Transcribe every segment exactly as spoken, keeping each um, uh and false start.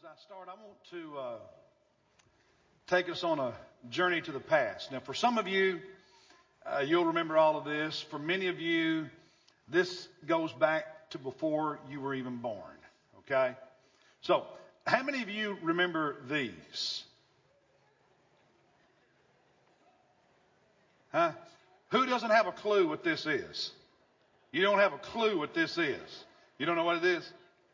as I start, I want to uh, take us on a journey to the past. Now, for some of you, uh, you'll remember all of this. For many of you, this goes back to before you were even born. Okay? So, how many of you remember these? Huh? Who doesn't have a clue what this is? You don't have a clue what this is. You don't know what it is?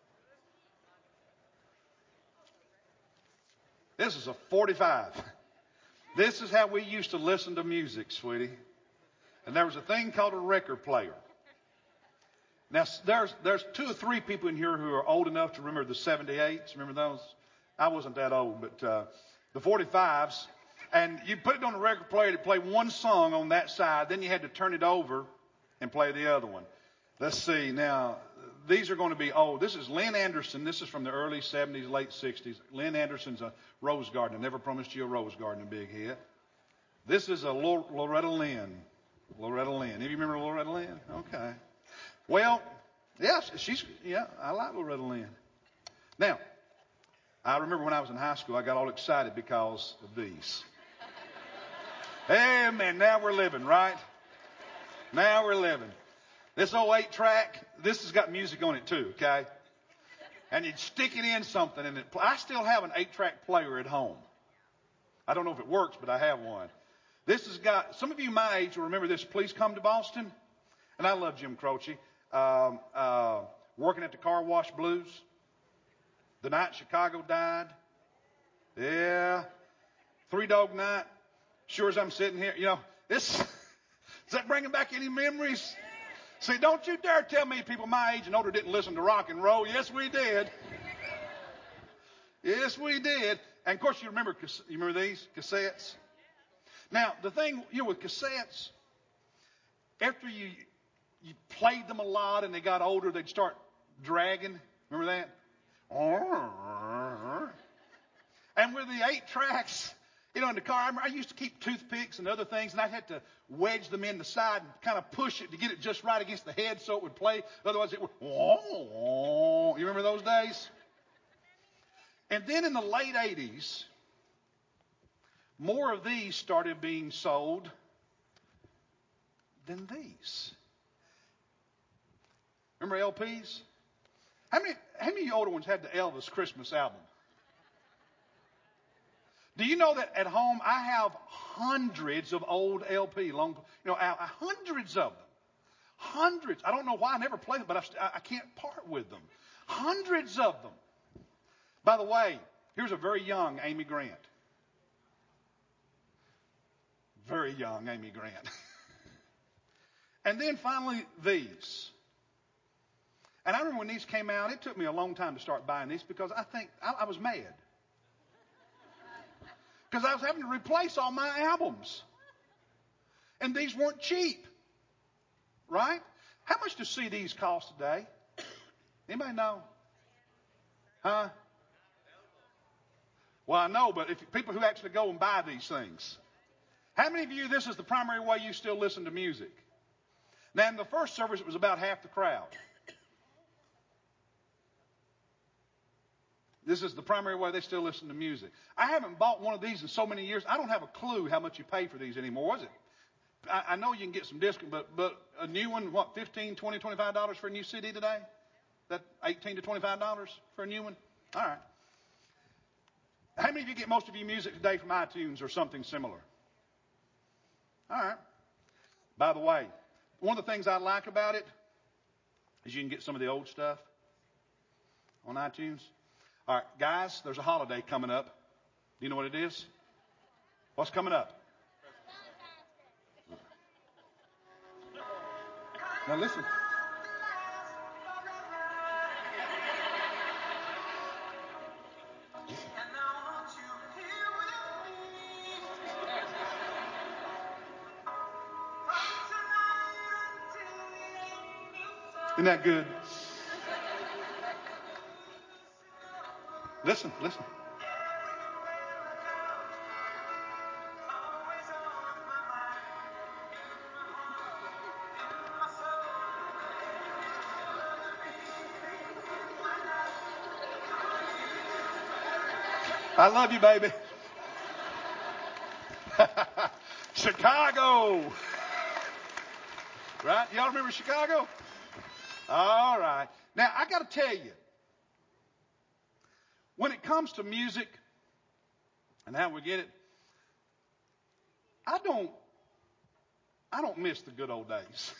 This is a forty-five. This is how we used to listen to music, sweetie. And there was a thing called a record player. Now, there's there's two or three people in here who are old enough to remember the seventy-eights. Remember those? I wasn't that old, but uh, the forty-fives. And you put it on a record player to play one song on that side. Then you had to turn it over and play the other one. Let's see. Now, these are going to be old. This is Lynn Anderson. This is from the early seventies, late sixties. Lynn Anderson's a rose garden. I never promised you a rose garden, a big hit. This is a Loretta Lynn. Loretta Lynn. Any of you remember Loretta Lynn? Okay. Well, yes, she's, yeah, I like Loretta Lynn. Now, I remember when I was in high school, I got all excited because of these. Hey, man, now we're living, right? Now we're living. This old eight track, this has got music on it too, okay? And you'd stick it in something, and it, I still have an eight track player at home. I don't know if it works, but I have one. This has got, some of you my age will remember this, Please Come to Boston. And I love Jim Croce. Um, uh, working at the Car Wash Blues. The Night Chicago Died. Yeah. Three Dog Night. Sure as I'm sitting here, you know, this, is that bringing back any memories? See, don't you dare tell me people my age and older didn't listen to rock and roll. Yes, we did. Yes, we did. And of course, you remember, you remember these cassettes? Now, the thing, you know, with cassettes, after you, you played them a lot and they got older, they'd start dragging. Remember that? And with the eight tracks, you know, in the car, I, remember I used to keep toothpicks and other things, and I had to wedge them in the side and kind of push it to get it just right against the head so it would play. Otherwise, it would. You remember those days? And then in the late eighties, more of these started being sold than these. Remember L Ps? How many, how many of you older ones had the Elvis Christmas album? Do you know that at home I have hundreds of old L P, long, you know, hundreds of them. Hundreds. I don't know why I never play them, but I, I can't part with them. Hundreds of them. By the way, here's a very young Amy Grant. Very young Amy Grant. And then finally, these. And I remember when these came out, it took me a long time to start buying these because I think I, I was mad. Because I was having to replace all my albums. And these weren't cheap. Right? How much do C Ds cost today? Anybody know? Huh? Well, I know, but if people who actually go and buy these things. How many of you, this is the primary way you still listen to music? Now, in the first service, it was about half the crowd. This is the primary way they still listen to music. I haven't bought one of these in so many years. I don't have a clue how much you pay for these anymore, was it? I, I know you can get some discount, but, but a new one, what, fifteen, twenty, twenty-five dollars for a new C D today? That eighteen to twenty-five dollars for a new one? All right. How many of you get most of your music today from iTunes or something similar? All right. By the way, one of the things I like about it is you can get some of the old stuff on iTunes. All right, guys, there's a holiday coming up. Do you know what it is? What's coming up? Now listen. Isn't that good? Listen, listen. I love you, baby. Chicago. Right? Y'all remember Chicago? All right. Now, I got to tell you, when it comes to music and how we get it, I don't, I don't miss the good old days.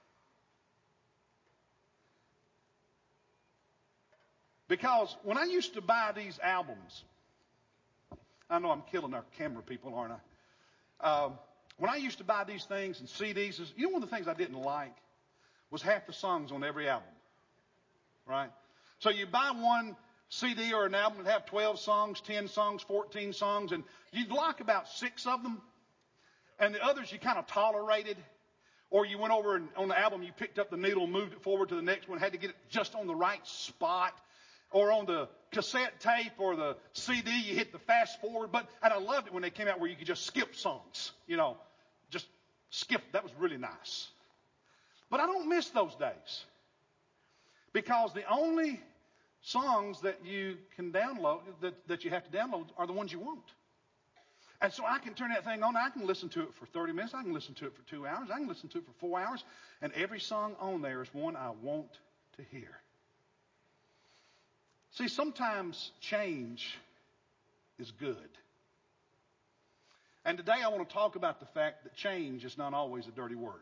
Because when I used to buy these albums, I know I'm killing our camera people, aren't I? Um, when I used to buy these things and C Ds, you know one of the things I didn't like was half the songs on every album, right? So you buy one C D or an album that have twelve songs, ten songs, fourteen songs, and you'd like about six of them, and the others you kind of tolerated, or you went over and on the album you picked up the needle, moved it forward to the next one, had to get it just on the right spot. Or on the cassette tape or the C D, you hit the fast forward button. And I loved it when they came out where you could just skip songs. You know, just skip. That was really nice. But I don't miss those days. Because the only songs that you can download, that, that you have to download, are the ones you want. And so I can turn that thing on. I can listen to it for thirty minutes. I can listen to it for two hours. I can listen to it for four hours. And every song on there is one I want to hear. See, sometimes change is good. And today I want to talk about the fact that change is not always a dirty word.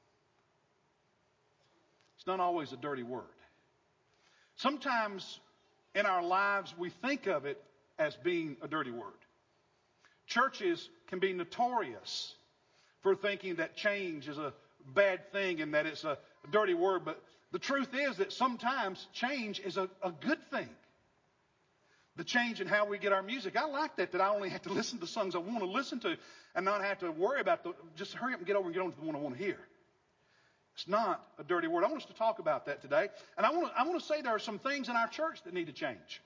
It's not always a dirty word. Sometimes in our lives we think of it as being a dirty word. Churches can be notorious for thinking that change is a bad thing and that it's a dirty word. But the truth is that sometimes change is a, a good thing. The change in how we get our music. I like that, that I only have to listen to songs I want to listen to and not have to worry about the, just hurry up and get over and get on to the one I want to hear. It's not a dirty word. I want us to talk about that today. And I want to, I want to say there are some things in our church that need to change.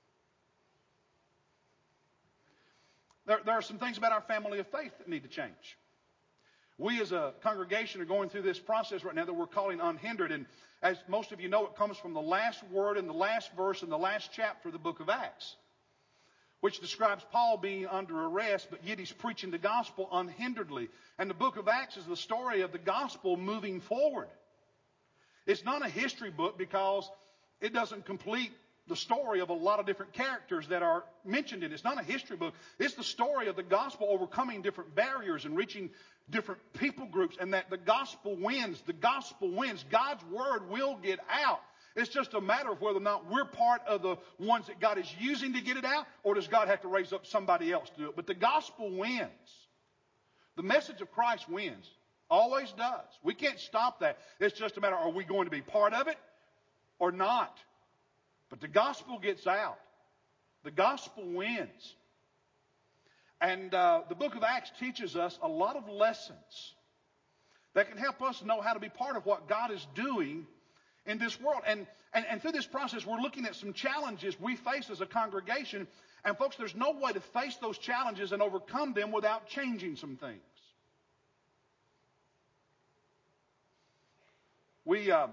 There, there are some things about our family of faith that need to change. We as a congregation are going through this process right now that we're calling Unhindered. And as most of you know, it comes from the last word and the last verse in the last chapter of the book of Acts, which describes Paul being under arrest, but yet he's preaching the gospel unhinderedly. And the book of Acts is the story of the gospel moving forward. It's not a history book because it doesn't complete the story of a lot of different characters that are mentioned in it. It's not a history book. It's the story of the gospel overcoming different barriers and reaching different people groups, and that the gospel wins. The gospel wins. God's word will get out. It's just a matter of whether or not we're part of the ones that God is using to get it out, or does God have to raise up somebody else to do it? But the gospel wins. The message of Christ wins. Always does. We can't stop that. It's just a matter, are we going to be part of it or not? But the gospel gets out. The gospel wins. And uh, the book of Acts teaches us a lot of lessons that can help us know how to be part of what God is doing in this world. And, and, and through this process, we're looking at some challenges we face as a congregation. And folks, there's no way to face those challenges and overcome them without changing some things. We uh,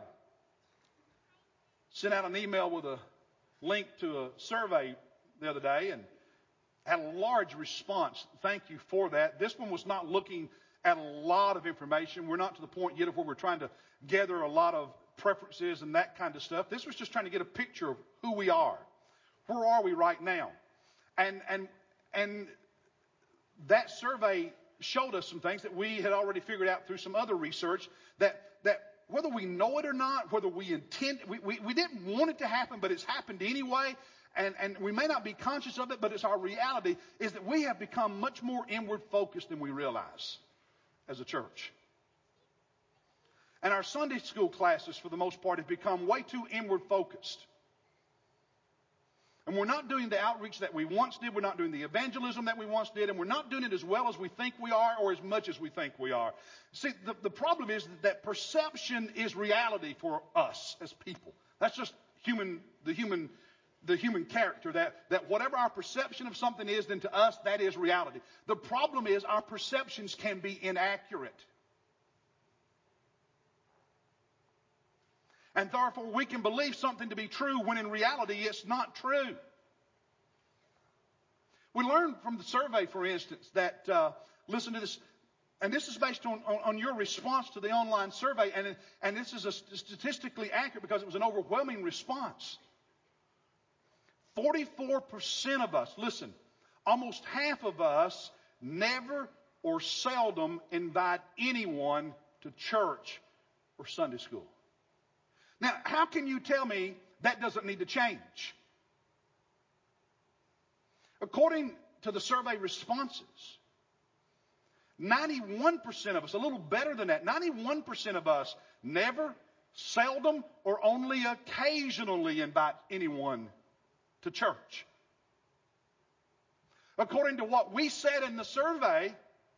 sent out an email with a link to a survey the other day and had a large response. Thank you for that. This one was not looking at a lot of information. We're not to the point yet of where we're trying to gather a lot of preferences and that kind of stuff. This was just trying to get a picture of who we are. Where are we right now? And and and that survey showed us some things that we had already figured out through some other research, that that whether we know it or not, whether we intend, we, we, we didn't want it to happen, but it's happened anyway. And, and we may not be conscious of it, but it's our reality, is that we have become much more inward focused than we realize as a church. And our Sunday school classes, for the most part, have become way too inward focused. And we're not doing the outreach that we once did. We're not doing the evangelism that we once did. And we're not doing it as well as we think we are, or as much as we think we are. See, the, the problem is that perception is reality for us as people. That's just human, the human the human character, that, that whatever our perception of something is, then to us, that is reality. The problem is our perceptions can be inaccurate. And therefore, we can believe something to be true when in reality it's not true. We learned from the survey, for instance, that, uh, listen to this, and this is based on, on, on your response to the online survey, and, and this is a statistically accurate because it was an overwhelming response. forty-four percent of us, listen, almost half of us never or seldom invite anyone to church or Sunday school. Now, how can you tell me that doesn't need to change? According to the survey responses, ninety-one percent of us, a little better than that, ninety-one percent of us never, seldom, or only occasionally invite anyone to church. According to what we said in the survey,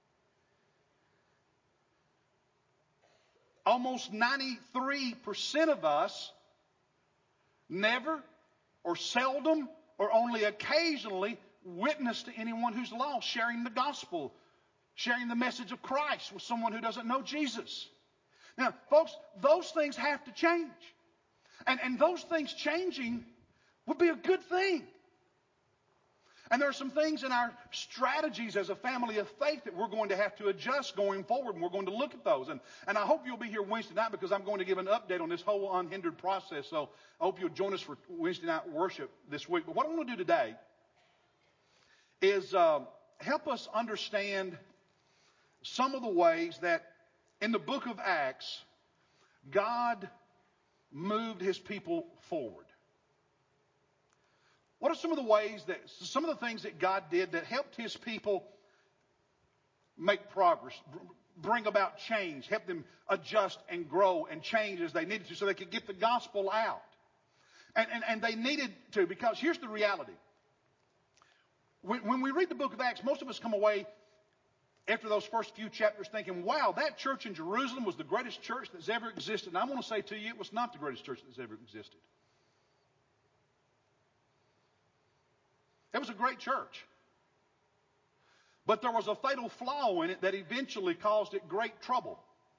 almost ninety-three percent of us never or seldom or only occasionally witness to anyone who's lost, sharing the gospel, sharing the message of Christ with someone who doesn't know Jesus. Now, folks, those things have to change. And, and those things changing would be a good thing. And there are some things in our strategies as a family of faith that we're going to have to adjust going forward, and we're going to look at those. And, and I hope you'll be here Wednesday night because I'm going to give an update on this whole unhindered process. So I hope you'll join us for Wednesday night worship this week. But what I'm going to do today is uh, help us understand some of the ways that in the book of Acts, God moved his people forward. What are some of the ways that, some of the things that God did that helped his people make progress, bring about change, help them adjust and grow and change as they needed to so they could get the gospel out? And, and, and they needed to, because here's the reality. When, when we read the book of Acts, most of us come away after those first few chapters thinking, wow, that church in Jerusalem was the greatest church that's ever existed. And I want to say to you, it was not the greatest church that's ever existed. It was a great church. But there was a fatal flaw in it that eventually caused it great trouble.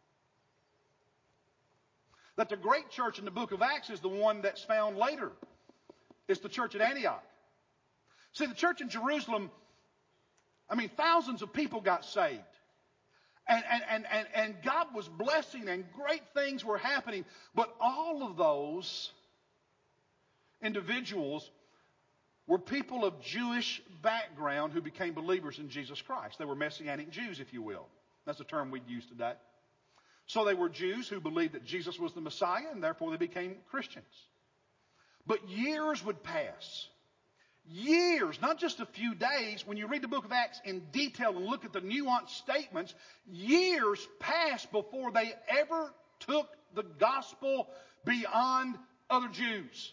That the great church in the book of Acts is the one that's found later. It's the church at Antioch. See, the church in Jerusalem, I mean, thousands of people got saved. And, and, and, and, and God was blessing and great things were happening. But all of those individuals were people of Jewish background who became believers in Jesus Christ. They were Messianic Jews, if you will. That's a term we'd use today. So they were Jews who believed that Jesus was the Messiah, and therefore they became Christians. But years would pass. Years, not just a few days. When you read the book of Acts in detail and look at the nuanced statements, years passed before they ever took the gospel beyond other Jews.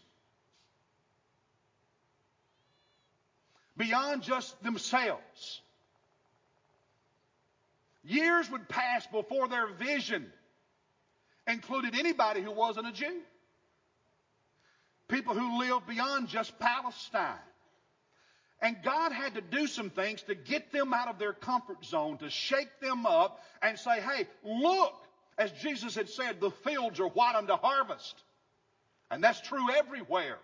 Beyond just themselves. Years would pass before their vision included anybody who wasn't a Jew. People who lived beyond just Palestine. And God had to do some things to get them out of their comfort zone, to shake them up and say, hey, look, as Jesus had said, the fields are white unto harvest. And that's true everywhere.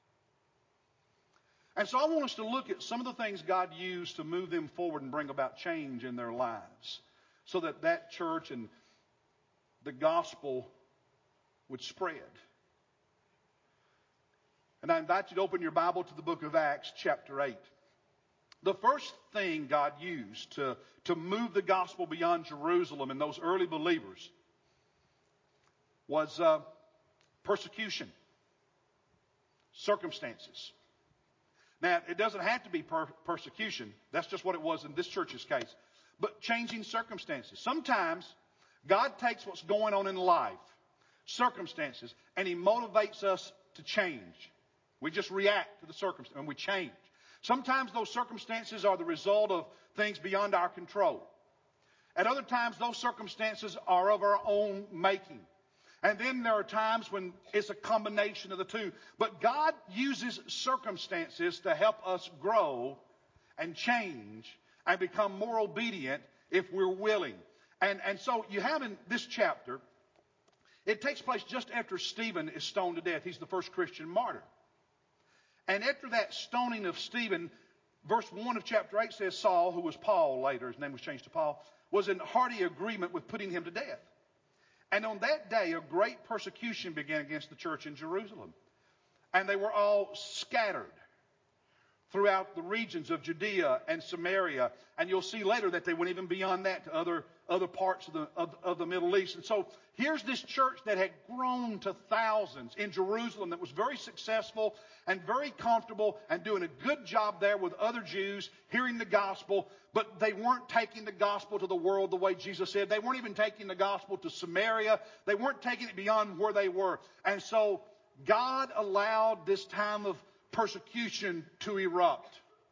And so I want us to look at some of the things God used to move them forward and bring about change in their lives so that that church and the gospel would spread. And I invite you to open your Bible to the book of Acts, chapter eight. The first thing God used to, to move the gospel beyond Jerusalem and those early believers was uh, persecution, circumstances. Now, it doesn't have to be per- persecution. That's just what it was in this church's case. But changing circumstances. Sometimes God takes what's going on in life, circumstances, and he motivates us to change. We just react to the circumstance and we change. Sometimes those circumstances are the result of things beyond our control. At other times, those circumstances are of our own making. And then there are times when it's a combination of the two. But God uses circumstances to help us grow and change and become more obedient if we're willing. And, and so you have in this chapter, it takes place just after Stephen is stoned to death. He's the first Christian martyr. And after that stoning of Stephen, verse one of chapter eight says Saul, who was Paul later, his name was changed to Paul, was in hearty agreement with putting him to death. And on that day, a great persecution began against the church in Jerusalem. And they were all scattered throughout the regions of Judea and Samaria. And you'll see later that they went even beyond that to other, other parts of the, of, of the Middle East. And so here's this church that had grown to thousands in Jerusalem that was very successful and very comfortable and doing a good job there with other Jews hearing the gospel. But they weren't taking the gospel to the world the way Jesus said. They weren't even taking the gospel to Samaria. They weren't taking it beyond where they were. And so God allowed this time of persecution to erupt.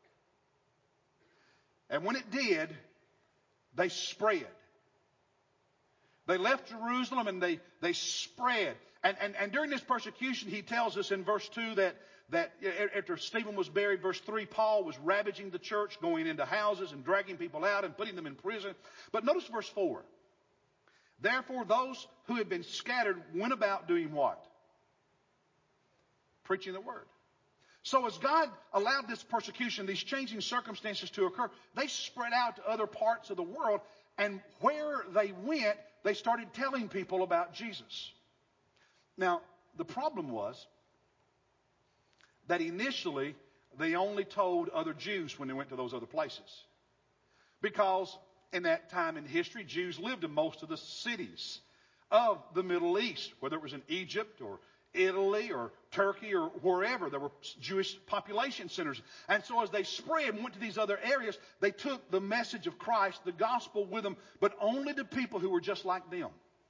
And when it did, they spread. They left Jerusalem and they, they spread. And, and, and during this persecution, he tells us in verse two that, that after Stephen was buried, verse three, Paul was ravaging the church, going into houses and dragging people out and putting them in prison. But notice verse four. Therefore, those who had been scattered went about doing what? Preaching the word. So as God allowed this persecution, these changing circumstances to occur, they spread out to other parts of the world. And where they went, they started telling people about Jesus. Now, the problem was that initially they only told other Jews when they went to those other places. Because in that time in history, Jews lived in most of the cities of the Middle East, whether it was in Egypt or Italy or Turkey or wherever. There were Jewish population centers. And so as they spread and went to these other areas, they took the message of Christ, the gospel, with them, but only to people who were just like them.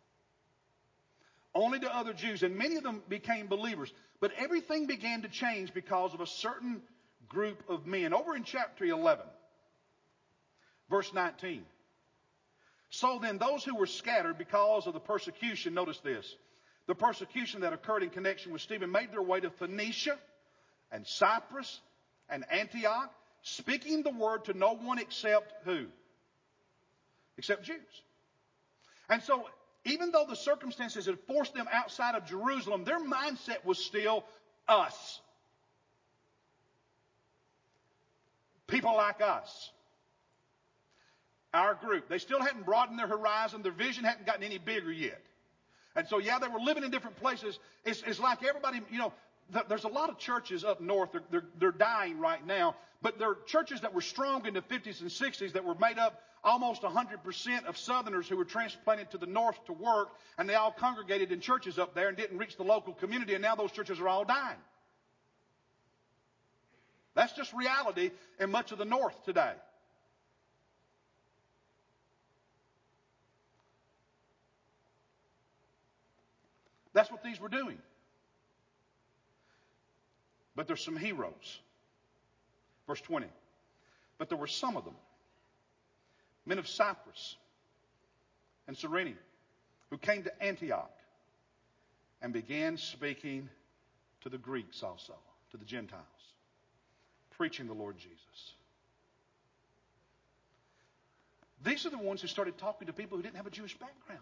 Only to other Jews. And many of them became believers. But everything began to change because of a certain group of men. Over in chapter eleven, verse nineteen. So then those who were scattered because of the persecution, notice this, the persecution that occurred in connection with Stephen, made their way to Phoenicia and Cyprus and Antioch, speaking the word to no one except who? Except Jews. And so even though the circumstances had forced them outside of Jerusalem, their mindset was still us. People like us. Our group. They still hadn't broadened their horizon. Their vision hadn't gotten any bigger yet. And so, yeah, they were living in different places. It's, it's like everybody, you know, th- there's a lot of churches up north. They're, they're, they're dying right now. But there are churches that were strong in the fifties and sixties that were made up almost one hundred percent of Southerners who were transplanted to the north to work. And they all congregated in churches up there and didn't reach the local community. And now those churches are all dying. That's just reality in much of the north today. That's what these were doing. But there's some heroes. Verse twenty. But there were some of them, men of Cyprus and Cyrene, who came to Antioch and began speaking to the Greeks also, to the Gentiles, preaching the Lord Jesus. These are the ones who started talking to people who didn't have a Jewish background.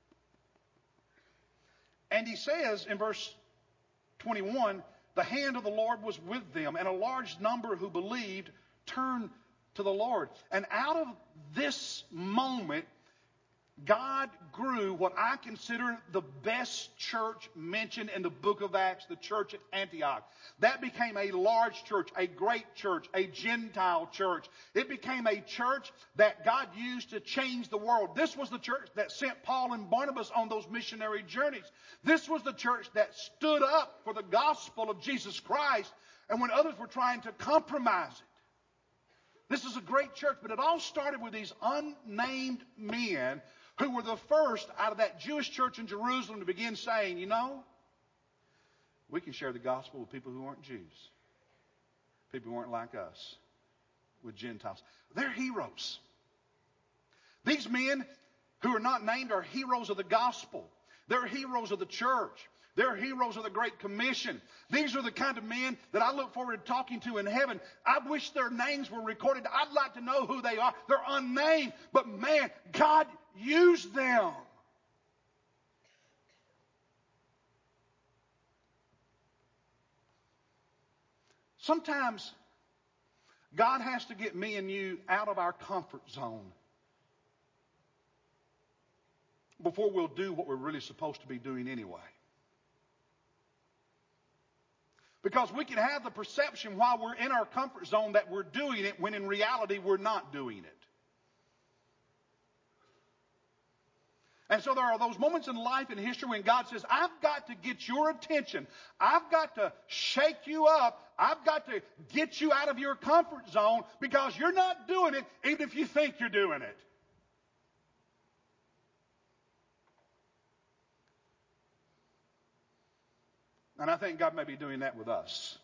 And he says in verse twenty-one, the hand of the Lord was with them, and a large number who believed turned to the Lord. And out of this moment, God grew what I consider the best church mentioned in the book of Acts, the church at Antioch. That became a large church, a great church, a Gentile church. It became a church that God used to change the world. This was the church that sent Paul and Barnabas on those missionary journeys. This was the church that stood up for the gospel of Jesus Christ, and when others were trying to compromise it. This is a great church, but it all started with these unnamed men who were the first out of that Jewish church in Jerusalem to begin saying, you know, we can share the gospel with people who aren't Jews, people who aren't like us, with Gentiles. They're heroes. These men who are not named are heroes of the gospel. They're heroes of the church. They're heroes of the Great Commission. These are the kind of men that I look forward to talking to in heaven. I wish their names were recorded. I'd like to know who they are. They're unnamed, but man, God used them. Sometimes God has to get me and you out of our comfort zone before we'll do what we're really supposed to be doing anyway. Because we can have the perception while we're in our comfort zone that we're doing it, when in reality we're not doing it. And so there are those moments in life and history when God says, I've got to get your attention. I've got to shake you up. I've got to get you out of your comfort zone because you're not doing it even if you think you're doing it. And I think God may be doing that with us.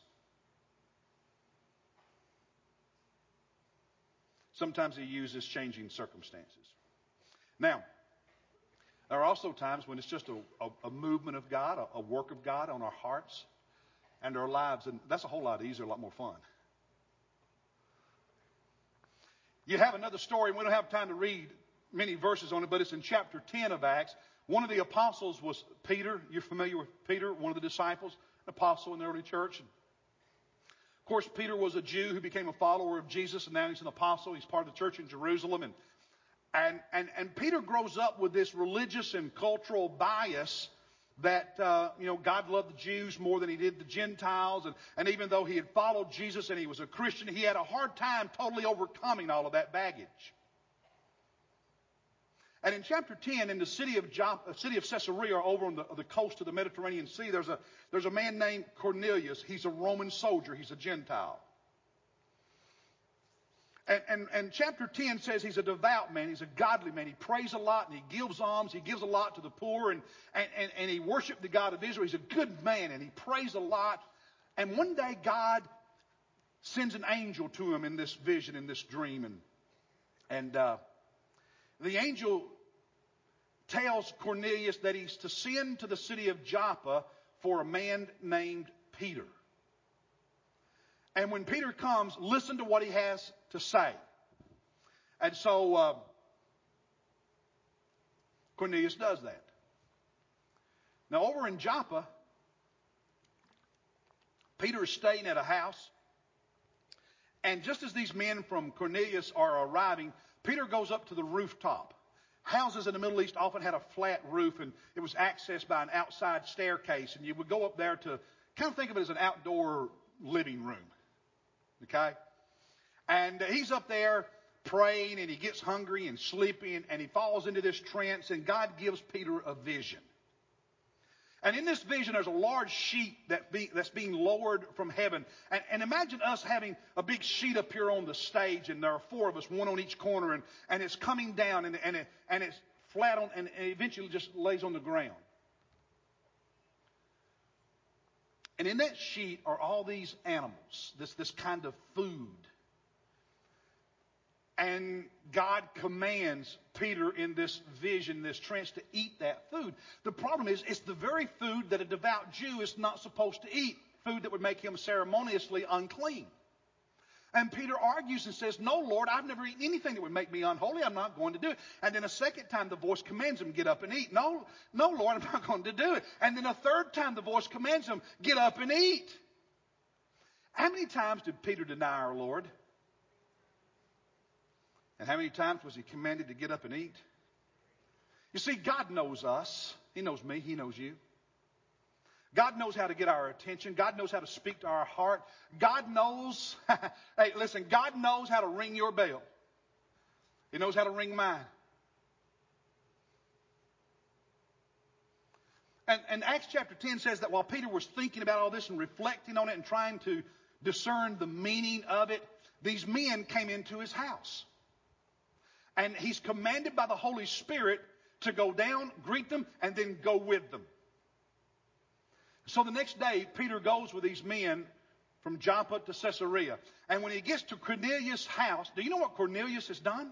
Sometimes He uses changing circumstances. Now, there are also times when it's just a, a, a movement of God, a, a work of God on our hearts and our lives. And that's a whole lot easier, a lot more fun. You have another story, and we don't have time to read many verses on it, but it's in chapter ten of Acts. One of the apostles was Peter. You're familiar with Peter, one of the disciples, an apostle in the early church. And of course, Peter was a Jew who became a follower of Jesus, and now he's an apostle. He's part of the church in Jerusalem. And And, and, and Peter grows up with this religious and cultural bias that, uh, you know, God loved the Jews more than He did the Gentiles. And, and even though he had followed Jesus and he was a Christian, he had a hard time totally overcoming all of that baggage. And in chapter ten, in the city of Joppa, city of Caesarea, over on the, the coast of the Mediterranean Sea, there's a, there's a man named Cornelius. He's a Roman soldier. He's a Gentile. And, and, and chapter ten says he's a devout man. He's a godly man. He prays a lot and he gives alms. He gives a lot to the poor. And, and, and, and he worshiped the God of Israel. He's a good man and he prays a lot. And one day God sends an angel to him in this vision, in this dream. And, and uh, the angel tells Cornelius that he's to send to the city of Joppa for a man named Peter. And when Peter comes, listen to what he has to say. And so uh, Cornelius does that. Now over in Joppa, Peter is staying at a house. And just as these men from Cornelius are arriving, Peter goes up to the rooftop. Houses in the Middle East often had a flat roof, and it was accessed by an outside staircase. And you would go up there to kind of think of it as an outdoor living room. Okay? And he's up there praying, and he gets hungry and sleepy, and, and he falls into this trance, and God gives Peter a vision. And in this vision, there's a large sheet that be, that's being lowered from heaven. And, and imagine us having a big sheet up here on the stage, and there are four of us, one on each corner, and, and it's coming down, and, and, it, and it's flat on, and it eventually just lays on the ground. And in that sheet are all these animals, this, this kind of food. And God commands Peter in this vision, this trance, to eat that food. The problem is, it's the very food that a devout Jew is not supposed to eat, food that would make him ceremoniously unclean. And Peter argues and says, no, Lord, I've never eaten anything that would make me unholy. I'm not going to do it. And then a second time, the voice commands him, get up and eat. No, no, Lord, I'm not going to do it. And then a third time, the voice commands him, get up and eat. How many times did Peter deny our Lord? And how many times was he commanded to get up and eat? You see, God knows us. He knows me. He knows you. God knows how to get our attention. God knows how to speak to our heart. God knows, hey, listen, God knows how to ring your bell. He knows how to ring mine. And, and Acts chapter ten says that while Peter was thinking about all this and reflecting on it and trying to discern the meaning of it, these men came into his house. And he's commanded by the Holy Spirit to go down, greet them, and then go with them. So the next day, Peter goes with these men from Joppa to Caesarea. And when he gets to Cornelius' house, do you know what Cornelius has done?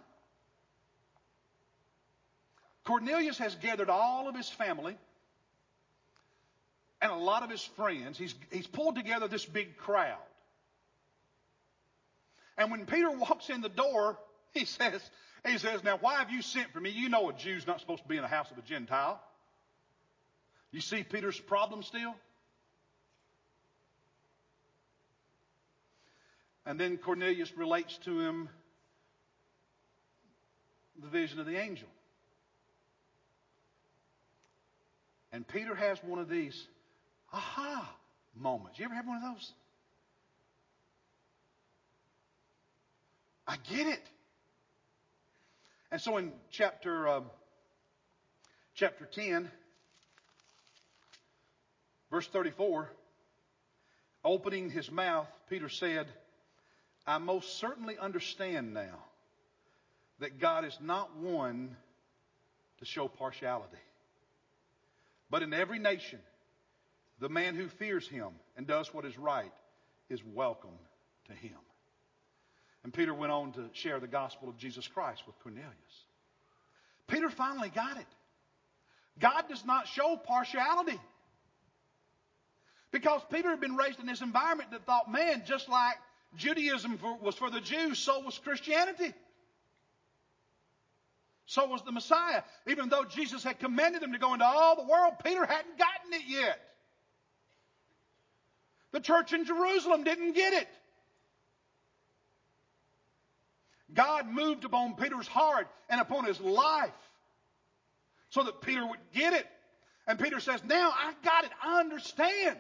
Cornelius has gathered all of his family and a lot of his friends. He's, he's pulled together this big crowd. And when Peter walks in the door, he says, he says, now why have you sent for me? You know a Jew's not supposed to be in the house of a Gentile. You see Peter's problem still? And then Cornelius relates to him the vision of the angel. And Peter has one of these aha moments. You ever have one of those? I get it. And so in chapter um, chapter ten, verse thirty-four, opening his mouth, Peter said, I most certainly understand now that God is not one to show partiality. But in every nation, the man who fears him and does what is right is welcome to him. And Peter went on to share the gospel of Jesus Christ with Cornelius. Peter finally got it. God does not show partiality. Because Peter had been raised in this environment that thought, man, just like Judaism for, was for the Jews, so was Christianity. So was the Messiah. Even though Jesus had commanded them to go into all the world, Peter hadn't gotten it yet. The church in Jerusalem didn't get it. God moved upon Peter's heart and upon his life so that Peter would get it. And Peter says, now I got it. I understand.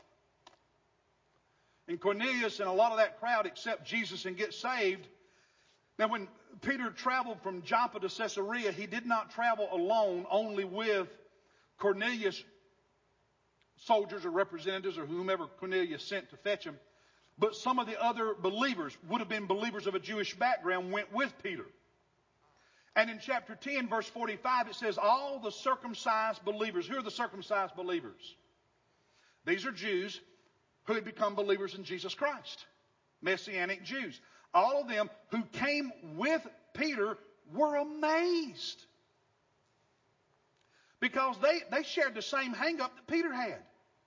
And Cornelius and a lot of that crowd accept Jesus and get saved. Now when Peter traveled from Joppa to Caesarea, he did not travel alone, only with Cornelius' soldiers or representatives or whomever Cornelius sent to fetch him. But some of the other believers, would have been believers of a Jewish background, went with Peter. And in chapter ten, verse forty-five, it says, all the circumcised believers. Who are the circumcised believers? These are Jews who had become believers in Jesus Christ. Messianic Jews. All of them who came with Peter were amazed. Because they, they shared the same hang-up that Peter had.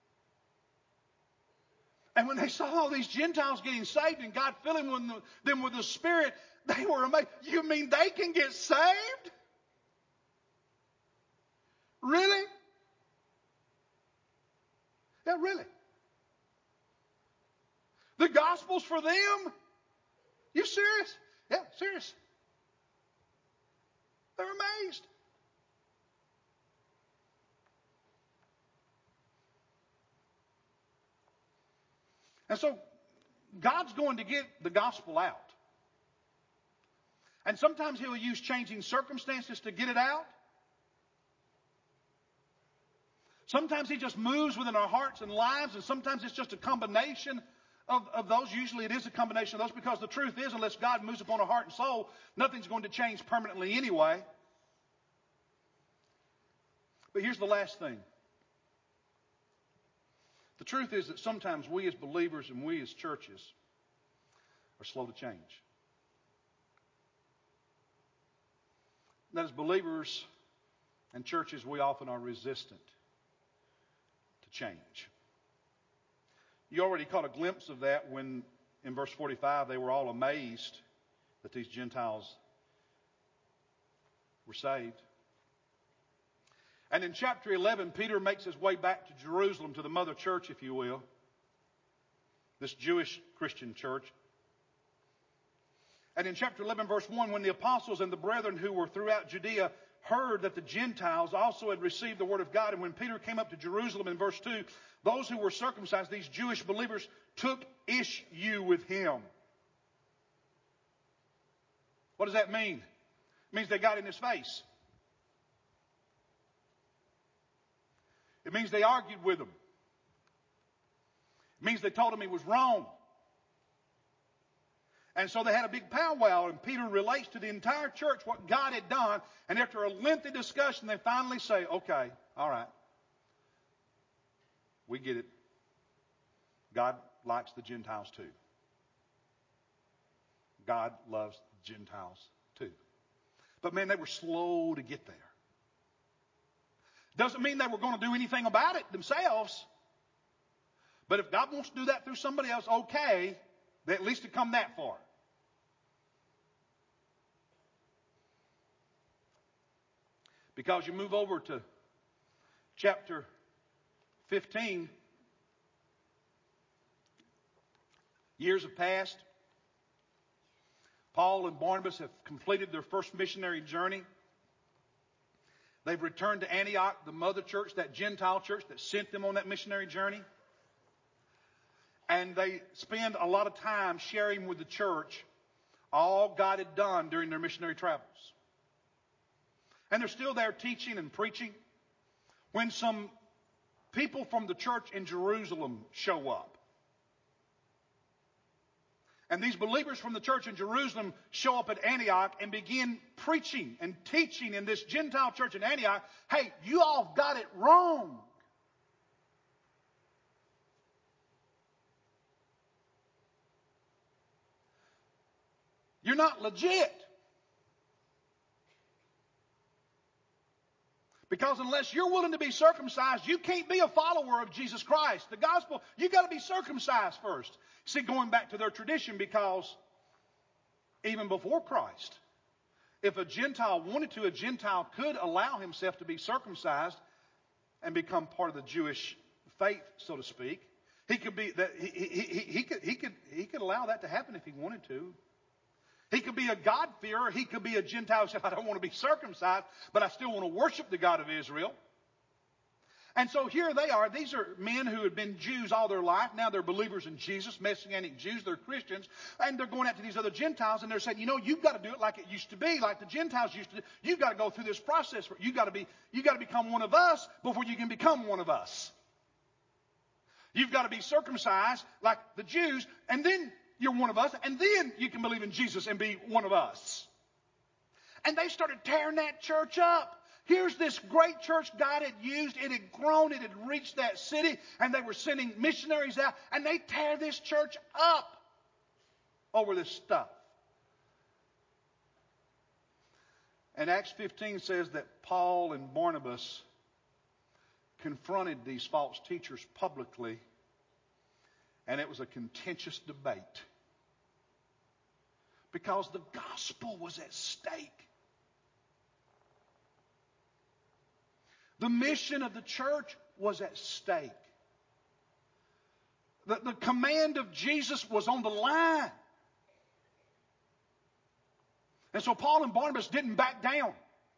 And when they saw all these Gentiles getting saved and God filling with them, them with the Spirit, they were amazed. You mean they can get saved? Really? Yeah, really. The gospel's for them? You serious? Yeah, serious. They're amazed. And so, God's going to get the gospel out. And sometimes He'll use changing circumstances to get it out. Sometimes He just moves within our hearts and lives, and sometimes it's just a combination of, of those. Usually it is a combination of those, because the truth is, unless God moves upon our heart and soul, nothing's going to change permanently anyway. But here's the last thing. The truth is that sometimes we as believers and we as churches are slow to change. That as believers and churches, we often are resistant to change. You already caught a glimpse of that when, in verse forty-five, they were all amazed that these Gentiles were saved. And in chapter eleven, Peter makes his way back to Jerusalem, to the mother church, if you will, this Jewish Christian church. And in chapter eleven, verse one, when the apostles and the brethren who were throughout Judea heard that the Gentiles also had received the word of God, and when Peter came up to Jerusalem, in verse two, those who were circumcised, these Jewish believers, took issue with him. What does that mean? It means they got in his face. It means they argued with him. It means they told him he was wrong. And so they had a big powwow, and Peter relates to the entire church what God had done. And after a lengthy discussion, they finally say, okay, all right, we get it. God likes the Gentiles too. God loves the Gentiles too. But man, they were slow to get there. Doesn't mean they were going to do anything about it themselves. But if God wants to do that through somebody else, okay, they at least have come that far. Because you move over to chapter fifteen, years have passed. Paul and Barnabas have completed their first missionary journey. They've returned to Antioch, the mother church, that Gentile church that sent them on that missionary journey. And they spend a lot of time sharing with the church all God had done during their missionary travels. And they're still there teaching and preaching when some people from the church in Jerusalem show up. And these believers from the church in Jerusalem show up at Antioch and begin preaching and teaching in this Gentile church in Antioch, hey, you all got it wrong. You're not legit. Because unless you're willing to be circumcised, you can't be a follower of Jesus Christ. The gospel, you got to be circumcised first. See, going back to their tradition, because even before Christ, if a Gentile wanted to, a Gentile could allow himself to be circumcised and become part of the Jewish faith, so to speak. He could be that he, he, he, he could he could he could allow that to happen if he wanted to. He could be a God-fearer. He could be a Gentile who said, I don't want to be circumcised, but I still want to worship the God of Israel. And so here they are. These are men who had been Jews all their life. Now they're believers in Jesus, Messianic Jews. They're Christians. And they're going out to these other Gentiles and they're saying, you know, you've got to do it like it used to be, like the Gentiles used to do. You've got to go through this process. You've got to be, you've got to become one of us before you can become one of us. You've got to be circumcised like the Jews, and then you're one of us, and then you can believe in Jesus and be one of us. And they started tearing that church up. Here's this great church God had used. It had grown. It had reached that city, and they were sending missionaries out, and they tear this church up over this stuff. And Acts fifteen says that Paul and Barnabas confronted these false teachers publicly, and it was a contentious debate. Because the gospel was at stake. The mission of the church was at stake. The, the command of Jesus was on the line. And so Paul and Barnabas didn't back down.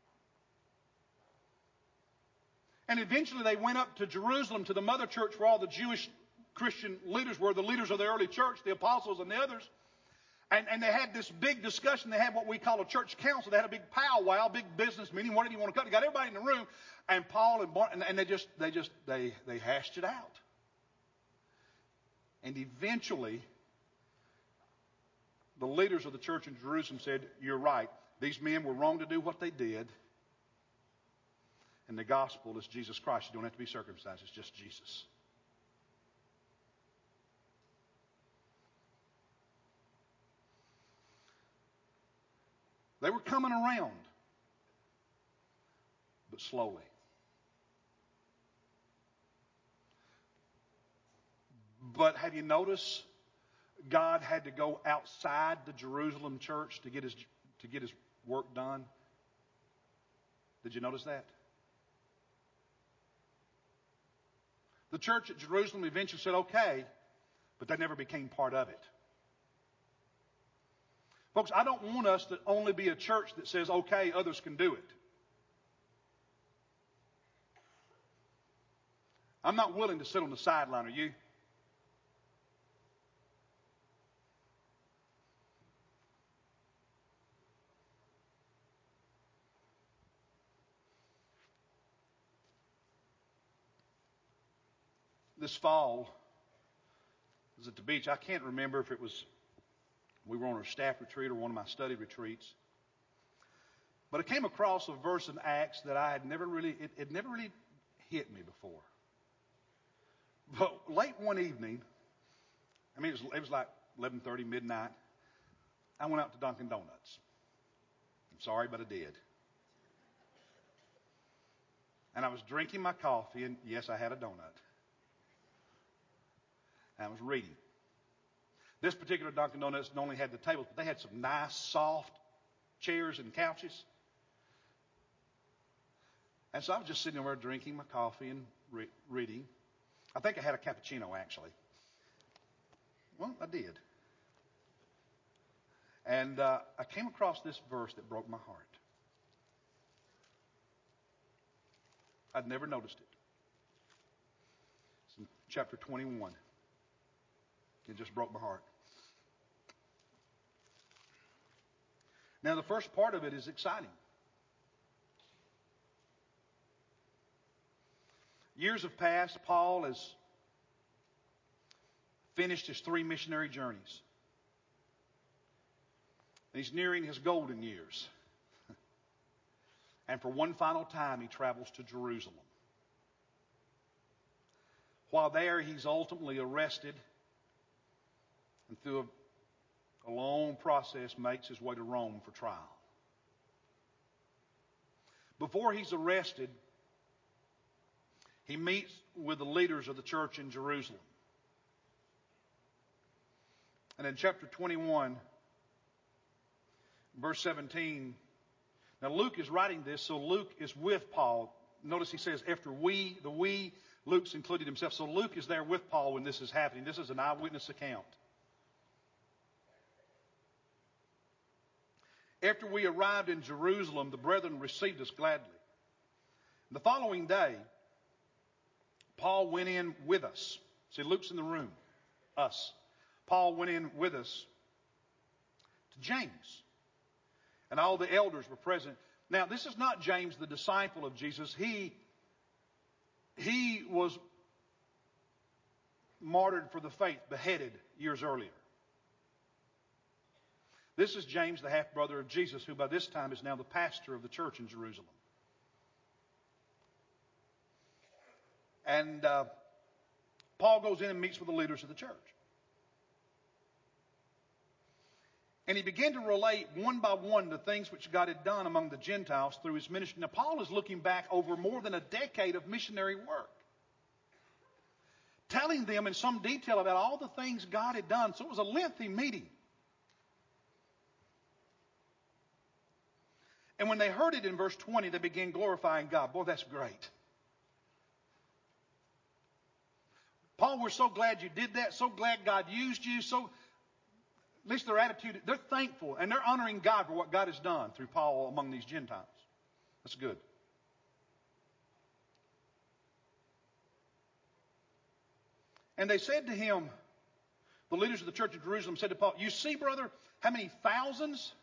And eventually they went up to Jerusalem, to the mother church where all the Jewish Christian leaders were, the leaders of the early church, the apostles and the others. And, and they had this big discussion. They had what we call a church council. They had a big powwow, big business meeting. What did you want to cut? They got everybody in the room. And Paul and Barnabas, and they just, they just, they, they hashed it out. And eventually, the leaders of the church in Jerusalem said, you're right. These men were wrong to do what they did. And the gospel is Jesus Christ. You don't have to be circumcised. It's just Jesus. They were coming around, but slowly. But have you noticed God had to go outside the Jerusalem church to get his, to get his work done? Did you notice that? The church at Jerusalem eventually said, okay, but they never became part of it. Folks, I don't want us to only be a church that says, okay, others can do it. I'm not willing to sit on the sideline, are you? This fall, I was at the beach. I can't remember if it was we were on a staff retreat or one of my study retreats. But I came across a verse in Acts that I had never really, it, it never really hit me before. But late one evening, I mean, it was, it was like eleven thirty, midnight, I went out to Dunkin' Donuts. I'm sorry, but I did. And I was drinking my coffee, and yes, I had a donut. And I was reading. This particular Dunkin' Donuts not only had the tables, but they had some nice, soft chairs and couches. And so I was just sitting there drinking my coffee and re- reading. I think I had a cappuccino, actually. Well, I did. And uh, I came across this verse that broke my heart. I'd never noticed it. It's in chapter twenty-one. It just broke my heart. Now, the first part of it is exciting. Years have passed. Paul has finished his three missionary journeys. He's nearing his golden years. And for one final time, he travels to Jerusalem. While there, he's ultimately arrested and through a, a long process makes his way to Rome for trial. Before he's arrested, he meets with the leaders of the church in Jerusalem. And in chapter twenty-one, verse seventeen, now Luke is writing this, so Luke is with Paul. Notice he says, after we, the we, Luke's included himself. So Luke is there with Paul when this is happening. This is an eyewitness account. After we arrived in Jerusalem, the brethren received us gladly. The following day, Paul went in with us. See, Luke's in the room. Us. Paul went in with us to James. And all the elders were present. Now, this is not James, the disciple of Jesus. He, he was martyred for the faith, beheaded years earlier. This is James, the half-brother of Jesus, who by this time is now the pastor of the church in Jerusalem. And uh, Paul goes in and meets with the leaders of the church. And he began to relate one by one the things which God had done among the Gentiles through his ministry. Now, Paul is looking back over more than a decade of missionary work, telling them in some detail about all the things God had done. So it was a lengthy meeting. And when they heard it in verse twenty, they began glorifying God. Boy, that's great. Paul, we're so glad you did that. So glad God used you. So, at least their attitude, they're thankful and they're honoring God for what God has done through Paul among these Gentiles. That's good. And they said to him, the leaders of the church of Jerusalem said to Paul, you see, brother, how many thousands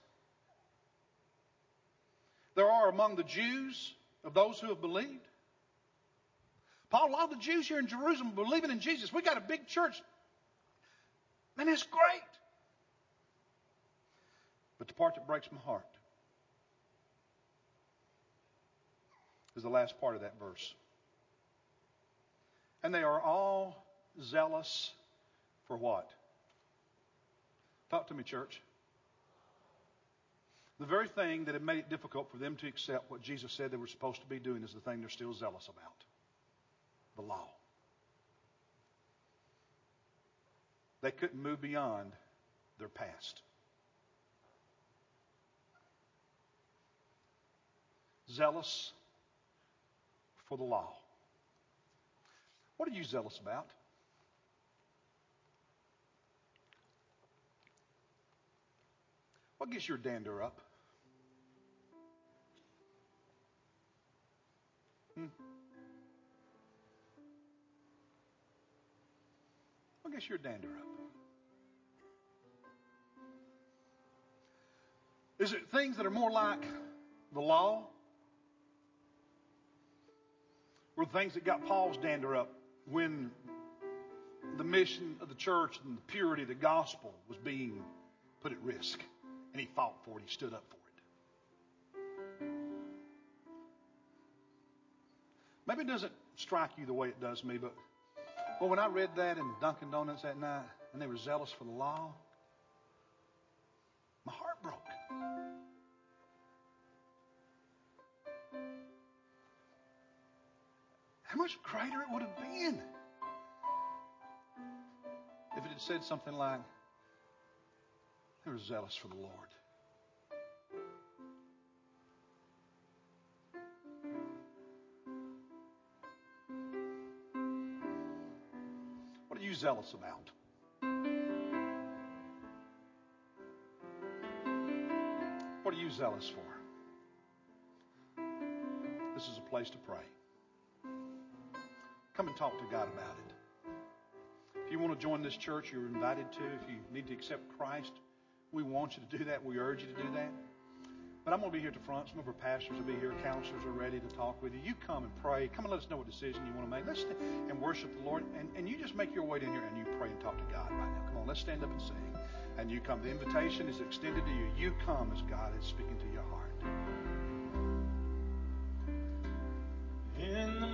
there are among the Jews of those who have believed? Paul, a lot of the Jews here in Jerusalem are believing in Jesus. We got a big church. Man, it's great. But the part that breaks my heart is the last part of that verse. And they are all zealous for what? Talk to me, church. The very thing that had made it difficult for them to accept what Jesus said they were supposed to be doing is the thing they're still zealous about. The law. They couldn't move beyond their past. Zealous for the law. What are you zealous about? What gets your dander up? Hmm? What gets your dander up? Is it things that are more like the law? Or things that got Paul's dander up when the mission of the church and the purity of the gospel was being put at risk? And he fought for it. He stood up for it. Maybe it doesn't strike you the way it does me, but well, when I read that in Dunkin' Donuts that night and they were zealous for the law, my heart broke. How much greater it would have been if it had said something like, they were zealous for the Lord. What are you zealous about? What are you zealous for? This is a place to pray. Come and talk to God about it. If you want to join this church, you're invited to. If you need to accept Christ, we want you to do that. We urge you to do that. But I'm going to be here at the front. Some of our pastors will be here. Counselors are ready to talk with you. You come and pray. Come and let us know what decision you want to make. Let's st- and worship the Lord. And, and you just make your way in here and you pray and talk to God right now. Come on, let's stand up and sing. And you come. The invitation is extended to you. You come as God is speaking to your heart. In the